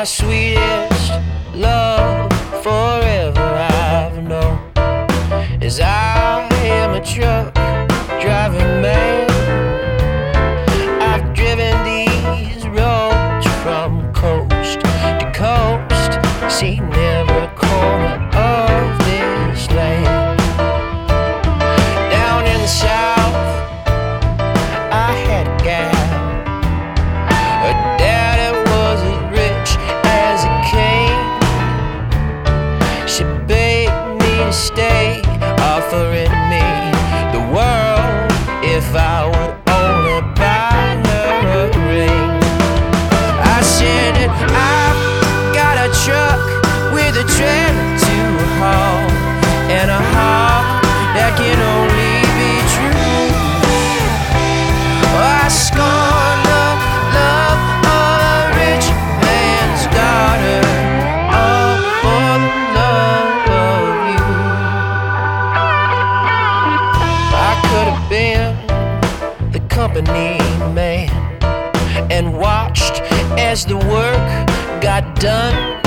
sweetest love forever I've known, as I am a truck driving man. I've driven these roads from coast to coast, seen every corner of this land. Down in the south I had a gal, her daddy was as rich as a king. She begged me to stay, offering me the world if I would only buy her a ring. I said that I've got a truck with a trailer to haul, and a heart that can only be true. I scorn the love of a rich man's daughter, all for the love of you. I could have been the company man and watched as the work got done.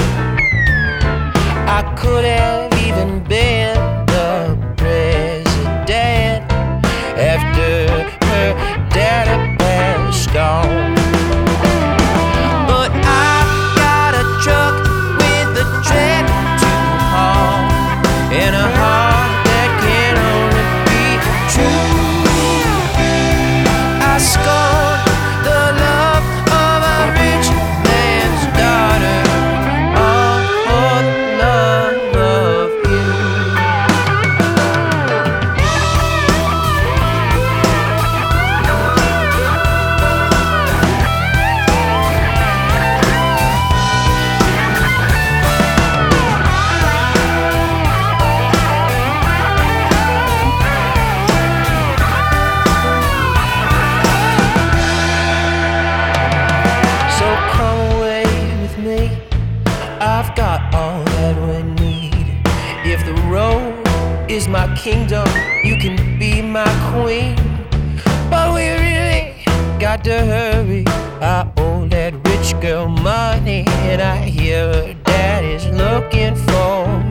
I could have even been the president after her daddy passed on. But I've got a truck with a trailer to haul, and a heart that can only be true. I scorn the love of a rich man's daughter, all for the love of you. So come away with me, I've got all that we need. If the road is my kingdom, you can be my queen. But we really got to hurry, I owe that rich girl money, and I hear her daddy's looking for